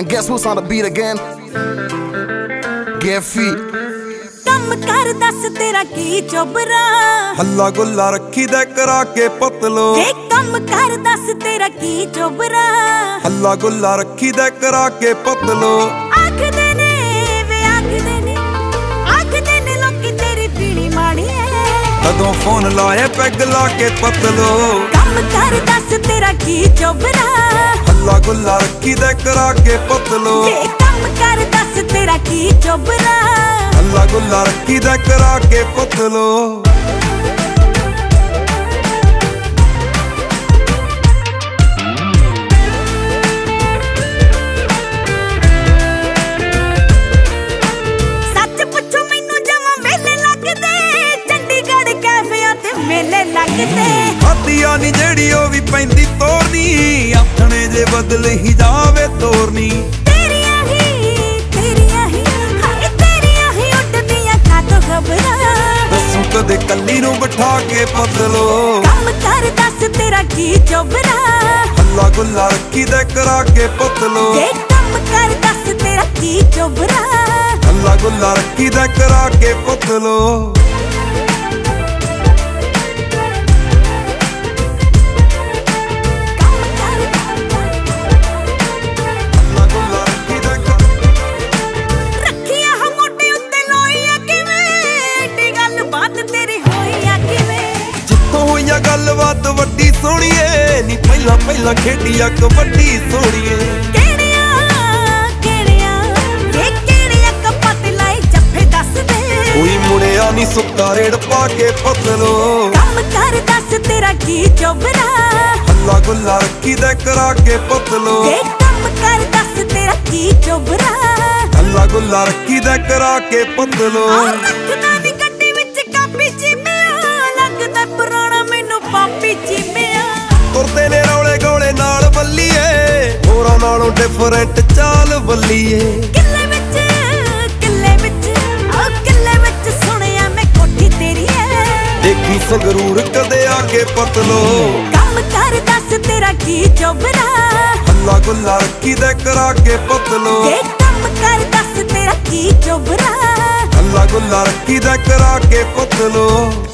And guess who's on the beat again? Get feet. ਕੰਮ ਕਰ ਦੱਸ ਤੇਰਾ ਕੀ ਚੋਬਰਾ, ਹੱਲਾ ਗੁੱਲਾ ਰੱਖੀ ਦਾ ਕਰਾ ਕੇ ਪਤਲੋ। ਵੇ ਕੰਮ ਕਰ ਦੱਸ ਤੇਰਾ ਕੀ ਚੋਬਰਾ, ਹੱਲਾ ਗੁੱਲਾ ਰੱਖੀ ਦਾ ਕਰਾ ਕੇ ਪਤਲੋ। ਆਖਦੇ ਨੇ ਵੇ ਆਖਦੇ ਨੇ ਲੋਕੀ ਤੇਰੀ ਪੀਣੀ ਮਾੜੀ ਐ, ਕਦੋਂ ਫੋਨ ਲਾਏ ਪੈਗ ਲਾ ਕੇ ਪਤਲੋ। ਕੰਮ ਕਰ ਦੱਸ ਤੇਰਾ ਕੀ ਚੋਬਰਾ, ਹੱਲਾ ਗੁੱਲਾ ਰੱਖੀ ਦਾ ਕਰਾ ਕੇ ਪਤਲੋ। ਵੇ ਕੰਮ ਕਰ ਦੱਸ ਤੇਰਾ ਕੀ ਚੋਬਰਾ, ਹੱਲਾ ਗੁੱਲਾ ਰੱਖੀ ਦਾ ਕਰਾ ਕੇ ਪਤਲੋ। ਸੱਚ ਪੁੱਛੋ ਮੈਨੂੰ ਜਮਾਂ ਵੇਲੇ ਲੱਗਦੇ, ਚੰਡੀਗੜ੍ਹ ਕੈਫਿਆਂ ਤੇ ਮੇਲੇ ਲੱਗਦੇ। ਖਾਦੀਆਂ ਨੀ ਜਿਹੜੀ ਉਹ ਵੀ ਪੈਂਦੀ ਤੋਰਨੀ, ਆਥਣੇ ਜੇ ਬਦਲ ਹੀ ਜਾਵੇ ਤੋਰਨੀ। ਦੱਸੂ ਕਦੇ ਕੱਲੀ ਨੂੰ ਬਿਠਾ ਕੇ ਪਤਲੋ। ਕੰਮ ਕਰ ਦੱਸ ਤੇਰਾ ਕੀ ਚੋਬਰਾ, ਹੱਲਾ ਗੁੱਲਾ ਰੱਖੀ ਦਾ ਕਰਾ ਕੇ ਪਤਲੋ। ਵੇ ਕੰਮ ਕਰ ਦੱਸ ਤੇਰਾ ਕੀ ਚੋਬਰਾ, ਹੱਲਾ ਗੁੱਲਾ ਰੱਖੀ ਦਾ ਕਰਾ ਕੇ ਪਤਲੋ। ਗੱਲਬਾਤ ਵੱਡੀ ਸੋਹਣੀਏ ਨੀ, ਪਹਿਲਾਂ ਖੇਡੀਆ ਕਬੱਡੀ ਸੋਹਣੀਏ। ਕਿਹੜੀਆਂ ਕੱਪਾਂ ਲਾਏ ਜੱਫੇ ਦੱਸ ਦੇ, ਕੋਈ ਮੁੜਿਆ ਨੀ ਸੁੱਕਾ ਰੇੜ ਪਾ ਕੇ ਪਤਲੋ। ਕੰਮ ਕਰ ਦੱਸ ਤੇਰਾ ਕੀ ਚੋਬਰਾ, ਹੱਲਾ ਗੁੱਲਾ ਰੱਖੀ ਦਾ ਕਰਾ ਕੇ ਪਤਲੋ। ਵੇ ਕੰਮ ਕਰ ਦੱਸ ਤੇਰਾ ਕੀ ਚੋਬਰਾ, ਹੱਲਾ ਗੁੱਲਾ ਰੱਖੀ ਦਾ ਕਰਾ ਕੇ ਪਤਲੋ। ਰੱਖਦਾ ਨੀ ਗੱਡੀ ਵਿੱਚ ਕਾਪੀ ਚੀਮਿਆ, ਲੱਗਦਾ ਪੁਰਾਣਾ ਮੈਨੂੰ ਪਾਪੀ ਚੀਮਿਆ। ਤੁਰਦੇ ਨੇ ਰੌਲੇ ਗੋਲੇ ਨਾਲ ਬੱਲੀਏ, ਹੋਰਾਂ ਨਾਲੋਂ ਡਿਫਰੈਂਟ ਚਾਲ ਬੱਲੀਏ। ਕਿੱਲੇ ਵਿੱਚ ਸੁਣਿਆ ਮੈਂ ਕੋਠੀ ਤੇਰੀ ਐ, ਦੇਖੀ ਸੰਗਰੂਰ ਕਦੇ ਆ ਕੇ ਪਤਲੋ। ਕੰਮ ਕਰ ਦੱਸ ਤੇਰਾ ਕੀ ਚੋਬਰਾ, ਹੱਲਾ ਗੁੱਲਾ ਰੱਖੀ ਦਾ ਕਰਾ ਕੇ ਪਤਲੋ। ਵੇ ਕੰਮ ਕਰ ਦੱਸ ਤੇਰਾ ਕੀ ਚੋਬਰਾ, ਹੱਲਾ ਗੁੱਲਾ ਰੱਖੀ ਦਾ ਕਰਾ ਕੇ ਪਤਲੋ।